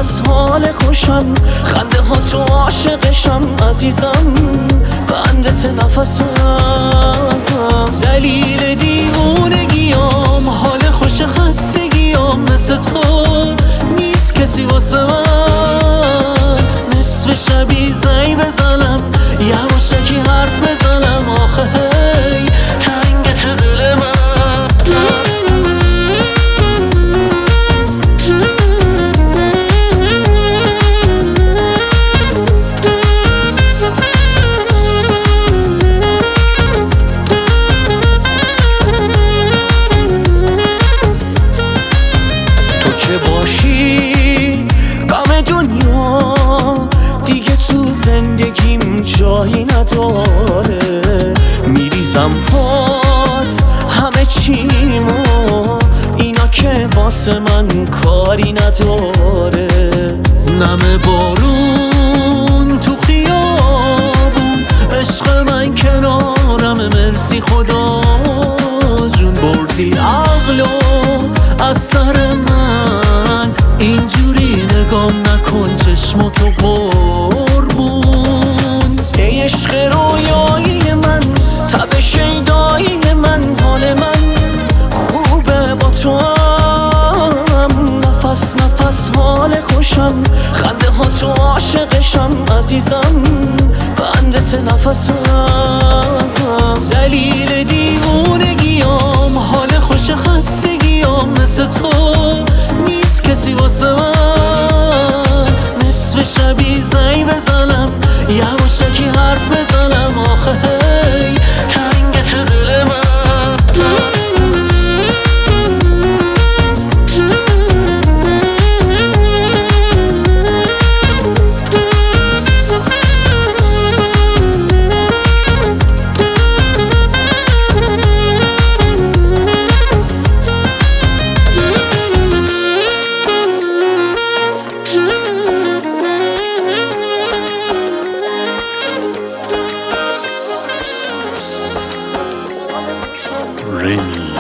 نفس حال خوشم، خنده ها تو عاشقشم عزیزم، بندت نفسم. دلیل دیوونگیام، حال خوش خستگیام، مثل تو نیست کسی واسه من. نصف شبی زنگ بزنم، یواشکی حرف بزنم، آخه هی تنگت دل من. تو که باشی غم دنیا دیگه تو زندگیم جایی نداره. میریزم پات همه چیمو، اینا که واسه من کاری نداره. نم بارون تو خیابون، عشق من کنارم، مرسی خدا جون، بردی عقلو از سر من. اینجوری نگام نکن، چشماتو قربون. ای عشق رویایی من، تب شیدایی من، حال من خوبه با تو هم. نفس نفس حال خوشم، خنده ها تو عاشقشم عزیزم، بندت نفسم. دلیل دیوونگیام، حال خوش خستگیام، مثل تو نیست کسی واسه من. نصف شبی زنگ بزنم، یواشکی حرف بزنم، آخه هی تنگت دل من. Remy.